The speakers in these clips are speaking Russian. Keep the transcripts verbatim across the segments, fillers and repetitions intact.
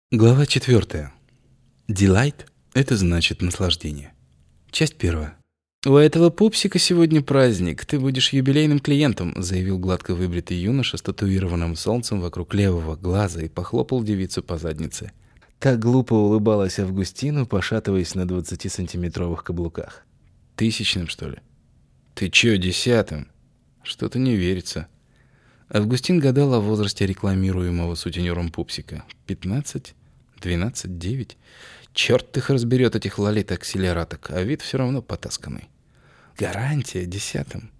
Глава четвертая. Delight — это значит наслаждение. Часть первая. «У этого пупсика сегодня праздник. Ты будешь юбилейным клиентом», — заявил гладко выбритый юноша с татуированным солнцем вокруг левого глаза и похлопал девицу по заднице. Так глупо улыбалась Августину, пошатываясь на двадцатисантиметровых каблуках. «Тысячным, что ли?» «Ты чё, десятым?» «Что-то не верится». Августин гадал о возрасте рекламируемого сутенером пупсика. Пятнадцать? Двенадцать? Девять? Черт их разберет, этих лолит-акселераток, а вид все равно потасканный. Гарантия десятым.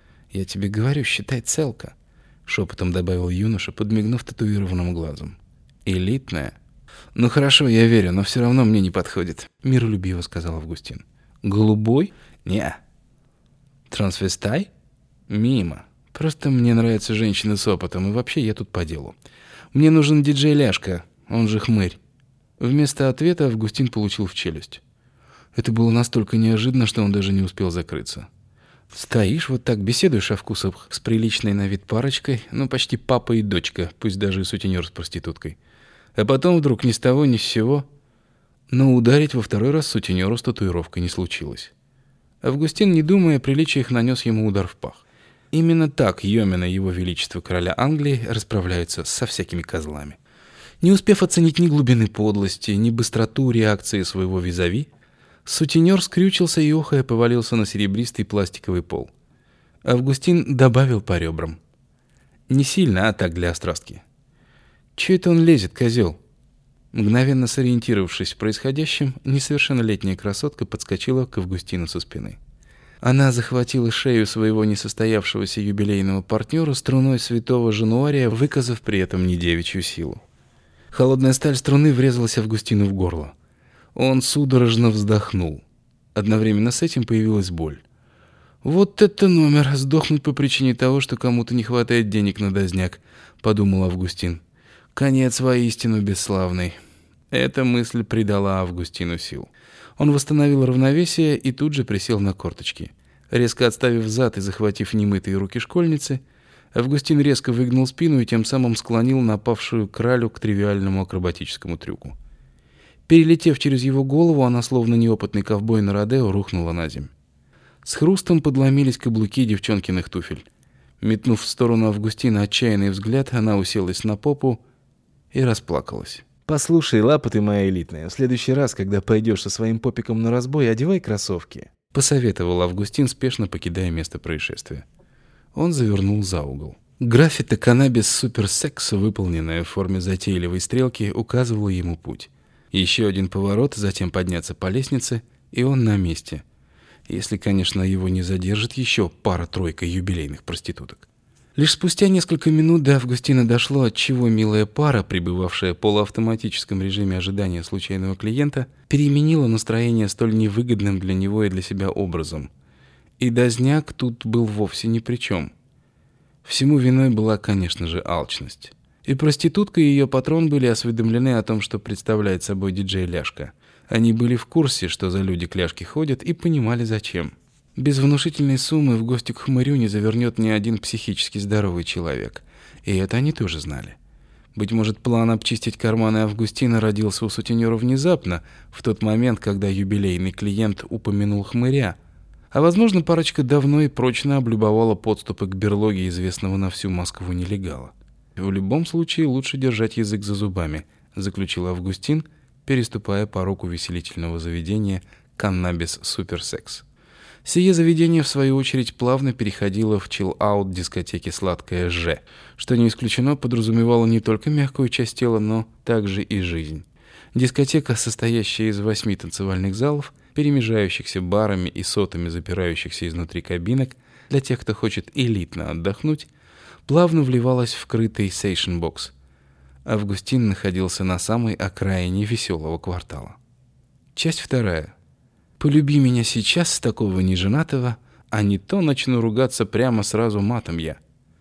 Я тебе говорю, считай целка, шепотом добавил юноша, подмигнув татуированным глазом. Элитная? Ну хорошо, я верю, но все равно мне не подходит, миролюбиво сказал Августин. Голубой? Не. Трансвестай? Мимо. Просто мне нравятся женщины с опытом, и вообще я тут по делу. Мне нужен диджей Ляшка, он же Хмырь. Вместо ответа Августин получил в челюсть. Это было настолько неожиданно, что он даже не успел закрыться. Стоишь вот так, беседуешь о вкусах с приличной на вид парочкой, ну почти папа и дочка, пусть даже и сутенер с проституткой. А потом вдруг ни с того ни с сего. Но ударить во второй раз сутенеру с татуировкой не случилось. Августин, не думая о приличиях, нанес ему удар в пах. Именно так Йомина его величество короля Англии расправляются со всякими козлами. Не успев оценить ни глубины подлости, ни быстроту реакции своего визави, сутенер скрючился и, охая, повалился на серебристый пластиковый пол. Августин добавил по ребрам. Не сильно, а так для острастки. «Чё это он лезет, козел?» Мгновенно сориентировавшись в происходящем, несовершеннолетняя красотка подскочила к Августину со спины. Она захватила шею своего несостоявшегося юбилейного партнера струной святого Жануария, выказав при этом не девичью силу. Холодная сталь струны врезалась Августину в горло. Он судорожно вздохнул. Одновременно с этим появилась боль. «Вот это номер! Сдохнуть по причине того, что кому-то не хватает денег на дозняк», — подумал Августин. «Конец воистину бесславный». Эта мысль придала Августину сил. Он восстановил равновесие и тут же присел на корточки. Резко отставив зад и захватив немытые руки школьницы, Августин резко выгнул спину и тем самым склонил напавшую кралю к тривиальному акробатическому трюку. Перелетев через его голову, она, словно неопытный ковбой на родео, рухнула на землю. С хрустом подломились каблуки девчонкиных туфель. Метнув в сторону Августина отчаянный взгляд, она уселась на попу и расплакалась. «Послушай, лапа ты моя элитная, в следующий раз, когда пойдешь со своим попиком на разбой, одевай кроссовки», — посоветовал Августин, спешно покидая место происшествия. Он завернул за угол. Граффити «Каннабис Суперсекс», выполненная в форме затейливой стрелки, указывала ему путь. Еще один поворот, затем подняться по лестнице, и он на месте. Если, конечно, его не задержит еще пара-тройка юбилейных проституток. Лишь спустя несколько минут до Августина дошло, отчего милая пара, пребывавшая в полуавтоматическом режиме ожидания случайного клиента, переменила настроение столь невыгодным для него и для себя образом. И дозняк тут был вовсе ни при чем. Всему виной была, конечно же, алчность. И проститутка, и ее патрон были осведомлены о том, что представляет собой диджей Ляшка. Они были в курсе, что за люди к Ляшке ходят, и понимали, зачем. Без внушительной суммы в гости к Хмырю не завернет ни один психически здоровый человек. И это они тоже знали. Быть может, план обчистить карманы Августина родился у сутенера внезапно, в тот момент, когда юбилейный клиент упомянул Хмыря. А возможно, парочка давно и прочно облюбовала подступы к берлоге известного на всю Москву нелегала. В любом случае, лучше держать язык за зубами, заключил Августин, переступая порог увеселительного заведения «Каннабис Суперсекс». Сие заведение, в свою очередь, плавно переходило в чилл-аут дискотеки «Сладкое Ж», что не исключено подразумевало не только мягкую часть тела, но также и жизнь. Дискотека, состоящая из восьми танцевальных залов, перемежающихся барами и сотами запирающихся изнутри кабинок, для тех, кто хочет элитно отдохнуть, плавно вливалась в крытый сейшн-бокс. Августин находился на самой окраине веселого квартала. Часть вторая. «Полюби меня сейчас, такого неженатого, а не то начну ругаться прямо сразу матом я».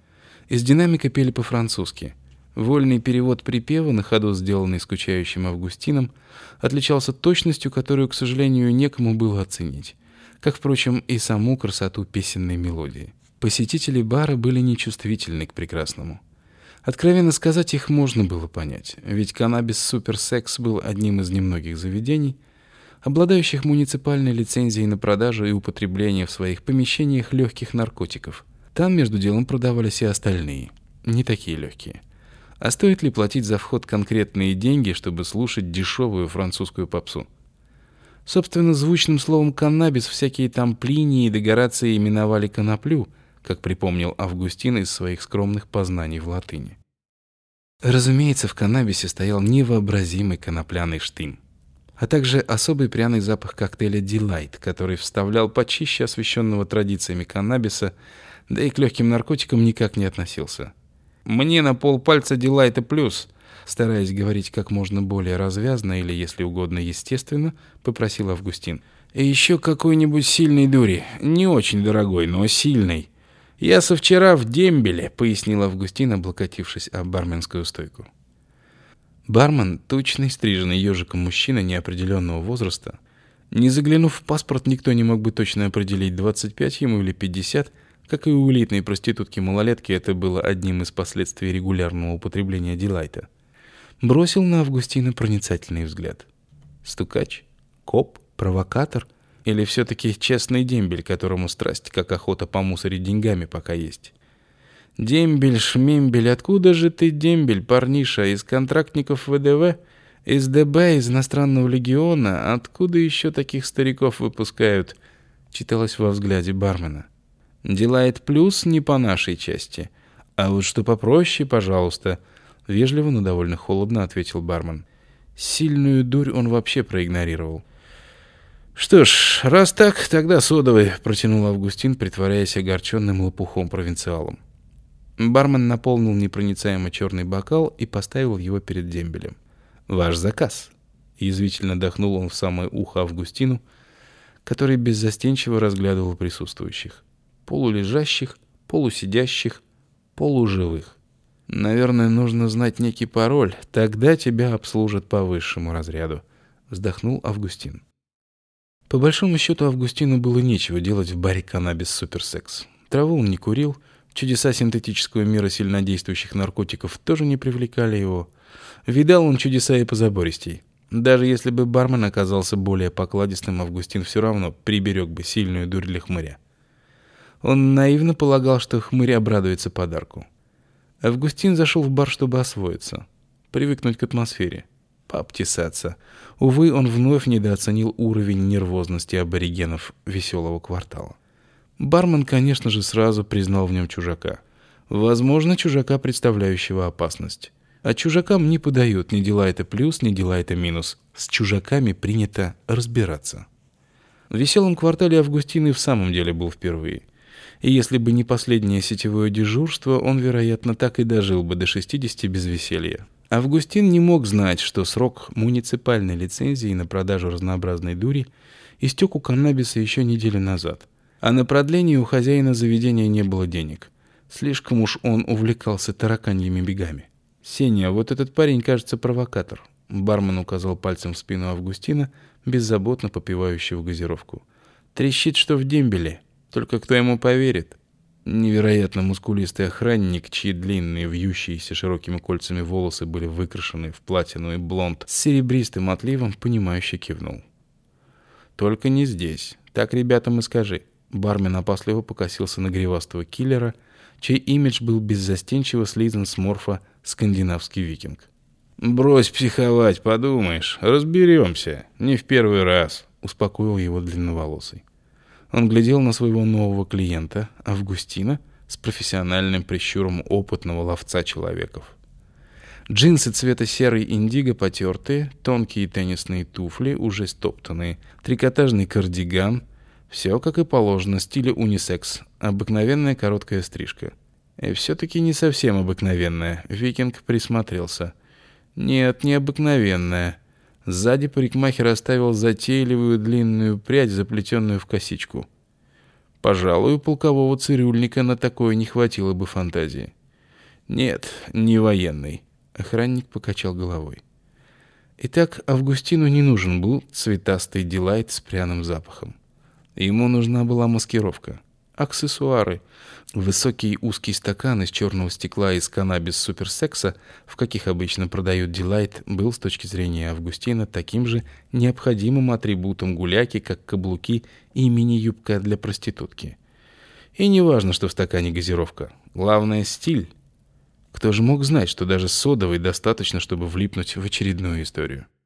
Из динамика пели по-французски. Вольный перевод припева, на ходу сделанный скучающим Августином, отличался точностью, которую, к сожалению, некому было оценить, как, впрочем, и саму красоту песенной мелодии. Посетители бара были нечувствительны к прекрасному. Откровенно сказать, их можно было понять, ведь каннабис Суперсекс был одним из немногих заведений, обладающих муниципальной лицензией на продажу и употребление в своих помещениях легких наркотиков. Там между делом продавались и остальные, не такие легкие. А стоит ли платить за вход конкретные деньги, чтобы слушать дешевую французскую попсу? Собственно, звучным словом «каннабис» всякие там Плинии и Дегорации именовали коноплю, как припомнил Августин из своих скромных познаний в латыни. Разумеется, в каннабисе стоял невообразимый конопляный штым, а также особый пряный запах коктейля «Дилайт», который вставлял почище освещенного традициями каннабиса, да и к легким наркотикам никак не относился. «Мне на полпальца Дилайта плюс», стараясь говорить как можно более развязно или, если угодно, естественно, попросил Августин. «И еще какой-нибудь сильной дури, не очень дорогой, но сильной. «Я со вчера в дембеле», — пояснил Августин, облокотившись об барменскую стойку. Бармен, тучный, стриженный ежиком мужчина неопределенного возраста. Не заглянув в паспорт, никто не мог бы точно определить, двадцать пять ему или пятьдесят, как и у элитной проститутки-малолетки, это было одним из последствий регулярного употребления Дилайта. Бросил на Августина проницательный взгляд. Стукач? Коп? Провокатор? Или все-таки честный дембель, которому страсть, как охота помусорить деньгами, пока есть? Дембель, шмембель, откуда же ты, дембель, парниша? Из контрактников ВДВ? Из ДБ, из иностранного легиона? Откуда еще таких стариков выпускают? Читалось во взгляде бармена. Дилайт плюс не по нашей части. А вот что попроще, пожалуйста. Вежливо, но довольно холодно ответил бармен. Сильную дурь он вообще проигнорировал. «Что ж, раз так, тогда содовый», — протянул Августин, притворяясь огорченным лопухом-провинциалом. Бармен наполнил непроницаемо черный бокал и поставил его перед дембелем. «Ваш заказ», — язвительно дохнул он в самое ухо Августину, который беззастенчиво разглядывал присутствующих. Полулежащих, полусидящих, полуживых. «Наверное, нужно знать некий пароль, тогда тебя обслужат по высшему разряду», — вздохнул Августин. По большому счету Августину было нечего делать в баре «Каннабис Суперсекс». Траву он не курил, чудеса синтетического мира сильнодействующих наркотиков тоже не привлекали его. Видал он чудеса и позабористей. Даже если бы бармен оказался более покладистым, Августин все равно приберег бы сильную дурь для хмыря. Он наивно полагал, что хмырь обрадуется подарку. Августин зашел в бар, чтобы освоиться, привыкнуть к атмосфере. Пообтесаться. Увы, он вновь недооценил уровень нервозности аборигенов веселого квартала. Бармен, конечно же, сразу признал в нем чужака. Возможно, чужака, представляющего опасность. А чужакам не подают ни Дилайта плюс, ни Дилайта минус. С чужаками принято разбираться. В веселом квартале Августин и в самом деле был впервые. И если бы не последнее сетевое дежурство, он, вероятно, так и дожил бы до шестидесяти без веселья. Августин не мог знать, что срок муниципальной лицензии на продажу разнообразной дури истек у каннабиса еще неделю назад, а на продление у хозяина заведения не было денег. Слишком уж он увлекался тараканьими бегами. «Сеня, вот этот парень, кажется, провокатор», — бармен указал пальцем в спину Августина, беззаботно попивающего газировку. «Трещит, что в дембеле. Только кто ему поверит?» Невероятно мускулистый охранник, чьи длинные, вьющиеся широкими кольцами волосы были выкрашены в платину и блонд с серебристым отливом, понимающе кивнул. «Только не здесь. Так ребятам и скажи». Бармен опасливо покосился на гривастого киллера, чей имидж был беззастенчиво слизан с морфа «Скандинавский викинг». «Брось психовать, подумаешь. Разберемся. Не в первый раз», — успокоил его длинноволосый. Он глядел на своего нового клиента, Августина, с профессиональным прищуром опытного ловца человеков. Джинсы цвета серый индиго потертые, тонкие теннисные туфли, уже стоптанные, трикотажный кардиган. Все, как и положено, стиля унисекс, обыкновенная короткая стрижка. И все-таки не совсем обыкновенная, викинг присмотрелся. Нет, не обыкновенная. Сзади парикмахер оставил затейливую длинную прядь, заплетенную в косичку. Пожалуй, у полкового цирюльника на такое не хватило бы фантазии. Нет, не военный. Охранник покачал головой. Итак, Августину не нужен был цветастый Дилайт с пряным запахом. Ему нужна была маскировка. аксессуары. Высокий узкий стакан из черного стекла из каннабис суперсекса, в каких обычно продают Delight, был с точки зрения Августина таким же необходимым атрибутом гуляки, как каблуки и мини-юбка для проститутки. И не важно, что в стакане газировка. Главное — стиль. Кто же мог знать, что даже содовой достаточно, чтобы влипнуть в очередную историю?